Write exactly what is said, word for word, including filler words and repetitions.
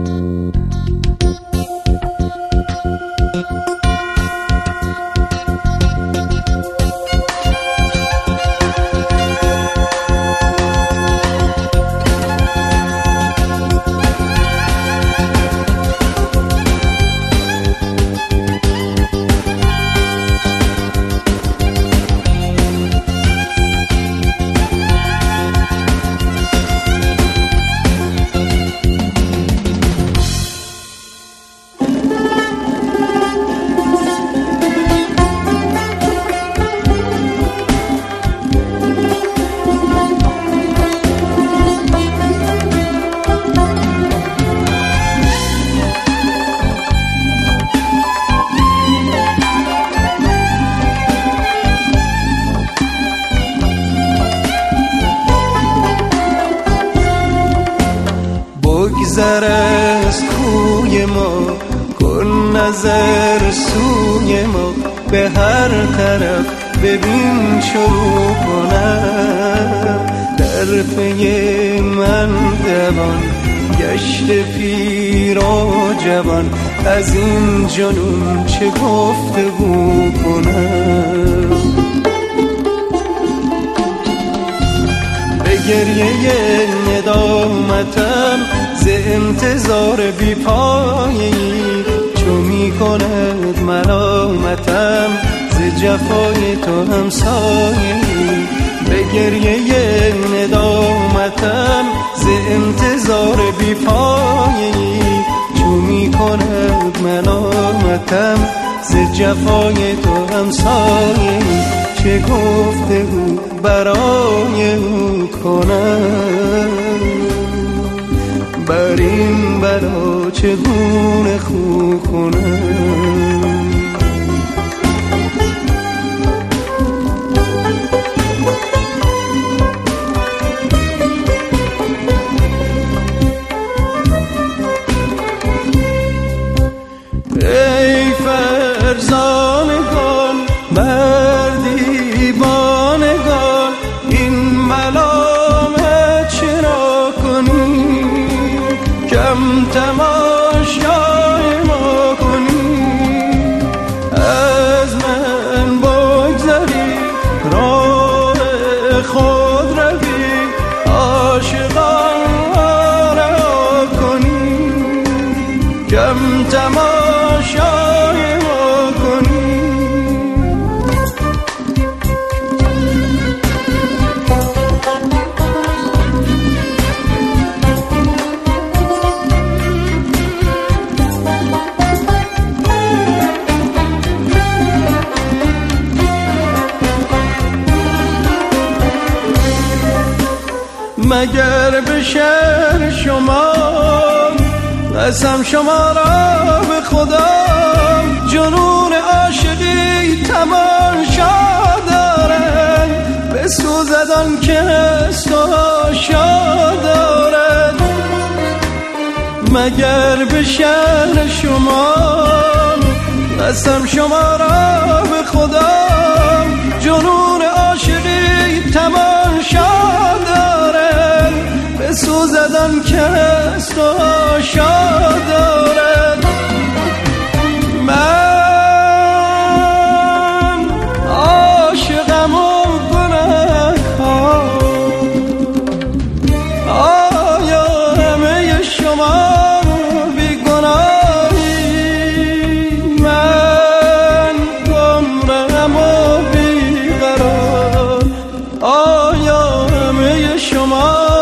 بگذر از کوی ما، کن نظر سوی ما، به هر طرف ببین شروع کنم. در پی من دوان گشت پیر و جوان، از این جنون چه گفتگو کنم. به گریه ندامتم ز انتظار بی پایی، چو می کند ملامتم ز جفای تو همسایی. به گریه ندامتم ز انتظار بی پایی، چو می کند ملامتم ز جفای تو همسایی. چه گفتگو برای او کنم، بر این بلا چگونه خو کنم. ای فرزانگان مردی بانگان، این ملامت چرا کنی؟ کم تماشای ما کنی. از من بگذری راه خود روی، عاشقان را کنی. کم تماشای ما کنی. مگر به شهر شما قسم شما را به خدا، جنون عاشقی تماشا دارد، بسوزد آن که از تو آشا دارد. مگر به شهر شما قسم شما را به خدا، جنون عاشقی تماشا دارد، بسوزد آن که از تو آشا دارد. من عاشقم و گنه‌کار، آیا همه شما بی گناهی؟ من گمرهم و بی قرار، آیا همه شما